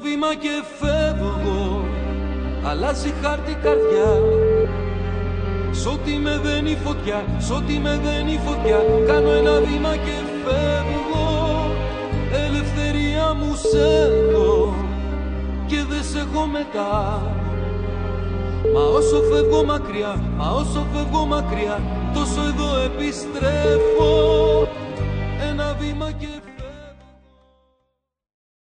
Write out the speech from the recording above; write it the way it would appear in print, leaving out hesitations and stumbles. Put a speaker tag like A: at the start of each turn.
A: βήμα και φεύγω, αλλάζει χάρτη καρδιά. Σ' ό,τι με δένει φωτιά, σ' ό,τι με δένει φωτιά, κάνω ένα βήμα και φεύγω. Ελευθερία μου σ' έχω και δεν σ' έχω μετά. Μα όσο φεύγω μακριά, μα όσο φεύγω μακριά, τόσο εδώ επιστρέφω. Ένα βήμα και φεύγω.